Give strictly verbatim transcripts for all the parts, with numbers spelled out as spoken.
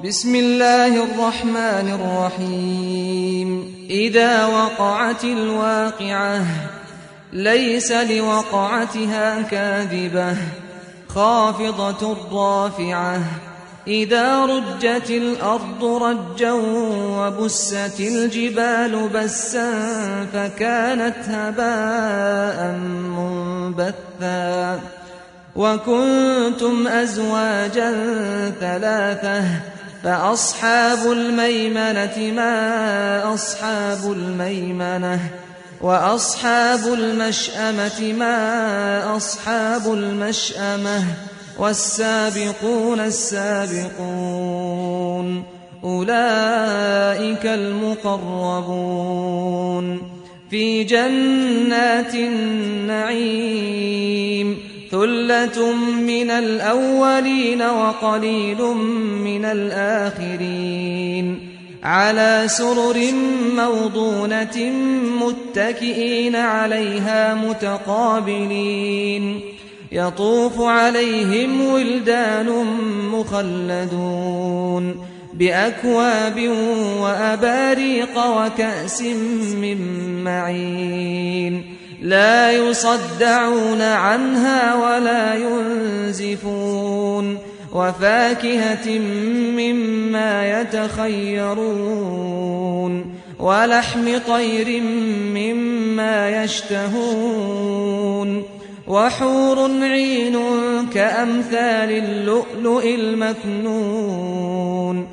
بسم الله الرحمن الرحيم إذا وقعت الواقعة ليس لوقعتها كاذبة خافضة رافعة إذا رجت الأرض رجا وبست الجبال بسا فكانت هباء منبثا وكنتم أزواجا ثلاثة فأصحاب الميمنة ما أصحاب الميمنة وأصحاب المشأمة ما أصحاب المشأمة والسابقون السابقون أولئك المقربون في جنات النعيم ثلة من الأولين وقليل من الآخرين على سرر موضونة متكئين عليها متقابلين يطوف عليهم ولدان مخلدون بأكواب وأباريق وكأس من معين لا يصدعون عنها ولا ينزفون وفاكهة مما يتخيرون ولحم طير مما يشتهون وحور عين كأمثال اللؤلؤ المكنون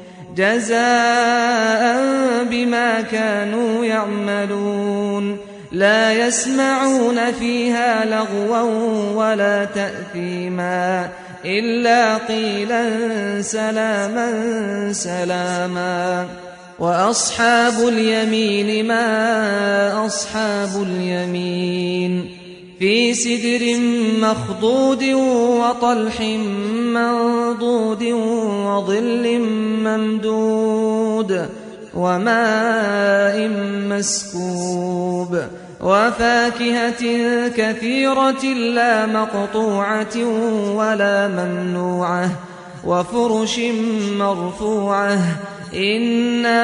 جزاء بما كانوا يعملون لا يسمعون فيها لغوا ولا تأثيما إلا قيلا سلاما سلاما وأصحاب اليمين ما أصحاب اليمين في سدر مخضود وطلح منضود وظل ممدود وماء مسكوب وفاكهة كثيرة لا مقطوعة ولا ممنوعة وفرش مرفوعة إنا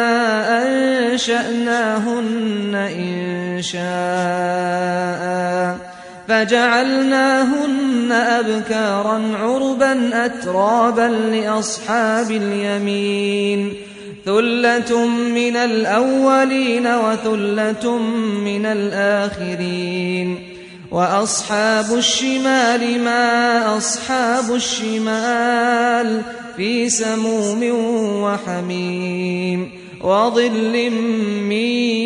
أنشأناهن إن شاء فجعلناهن أبكارا عربا أترابا لأصحاب اليمين ثلة من الأولين وثلة من الآخرين وأصحاب الشمال ما أصحاب الشمال في سموم وحميم وظل من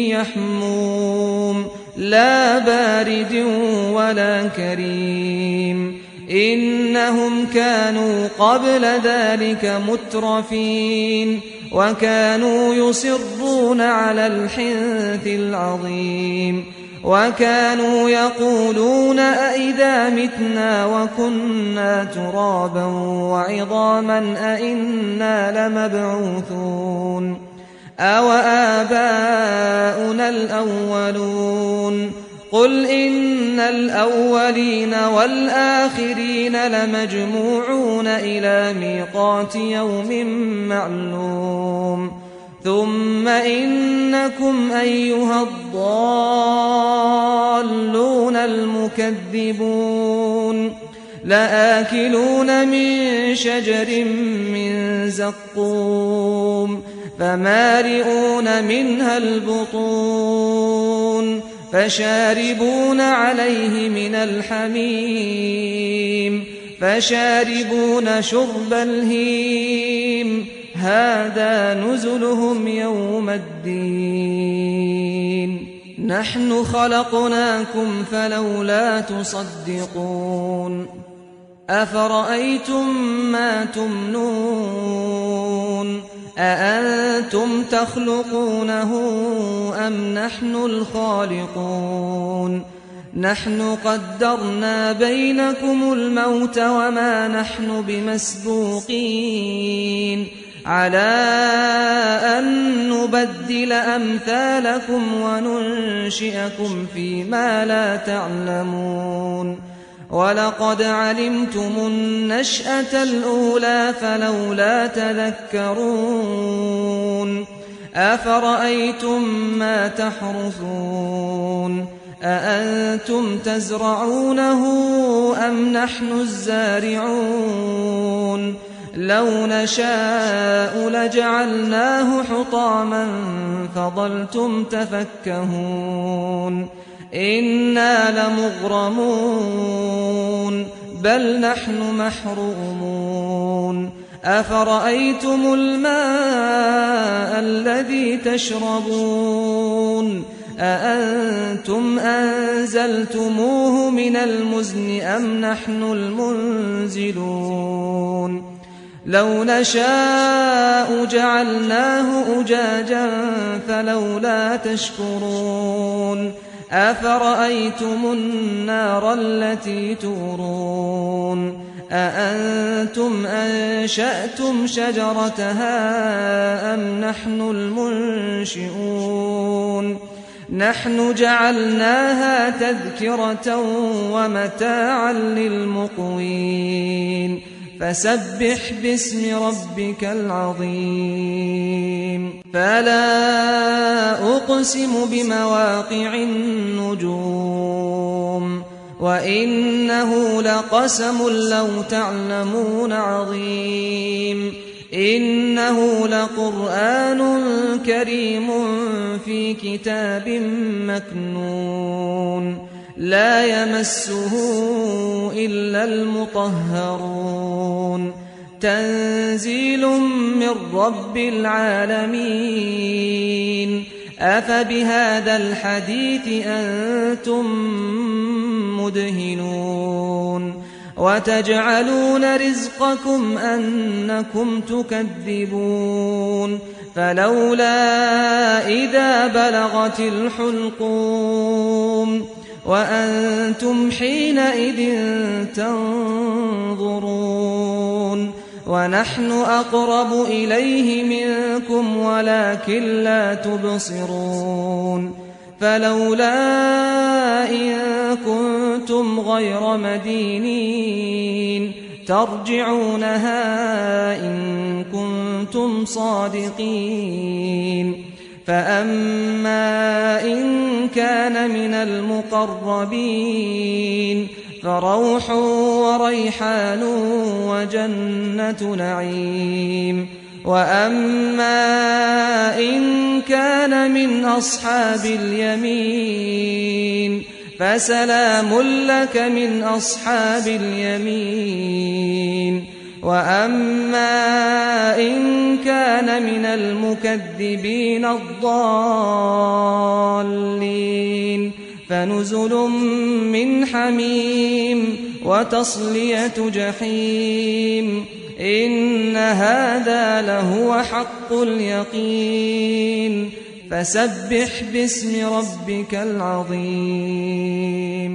يحموم لا بارد ولا كريم إنهم كانوا قبل ذلك مترفين وكانوا يصرون على الحنث العظيم وكانوا يقولون أئذا متنا وكنا ترابا وعظاما أئنا لمبعوثون أو آباؤنا الأولون قل إن الأولين والآخرين لمجموعون إلى ميقات يوم معلوم ثم إنكم أيها الضالون المكذبون لآكلون من شجر من زقوم فمالئون منها البطون فشاربون عليه من الحميم فشاربون شرب الهيم هذا نزلهم يوم الدين نحن خلقناكم فلولا تصدقون أفرأيتم ما تمنون أأنتم تخلقونه أم نحن الخالقون نحن قدرنا بينكم الموت وما نحن بمسبوقين على أن نبدل أمثالكم وننشئكم فيما لا تعلمون ولقد علمتم النشأة الأولى فلولا تذكرون أفرأيتم ما تحرثون أأنتم تزرعونه أم نحن الزارعون لو نشاء لجعلناه حطاما فظلتم تفكهون إنا لمغرمون بل نحن محرومون أفرأيتم الماء الذي تشربون أأنتم أنزلتموه من المزن أم نحن المنزلون لو نشاء جعلناه أجاجا فلولا تشكرون أفرأيتم النار التي تورون أأنتم أنشأتم شجرتها أم نحن المنشئون نحن جعلناها تذكرة ومتاعا للمقوين فسبح باسم ربك العظيم فلا أقسم بمواقع النجوم وإنه لقسم لو تعلمون عظيم إنه لقرآن كريم في كتاب مكنون لا يمسه إلا المطهرون تنزيل من رب العالمين أفبهذا الحديث أنتم مدهنون وتجعلون رزقكم أنكم تكذبون فلولا إذا بلغت الحلقوم وأنتم حينئذ تنظرون ونحن أقرب إليه منكم ولكن لا تبصرون فلولا إن كنتم غير مدينين ترجعونها إن كنتم صادقين فأما إن كان من المقربين فروح وريحان وجنة نعيم وأما إن كان من أصحاب اليمين فسلام لك من أصحاب اليمين وأما إن كان من المكذبين الضالين فنزل من حميم وتصلية جحيم إن هذا لهو حق اليقين فسبح باسم ربك العظيم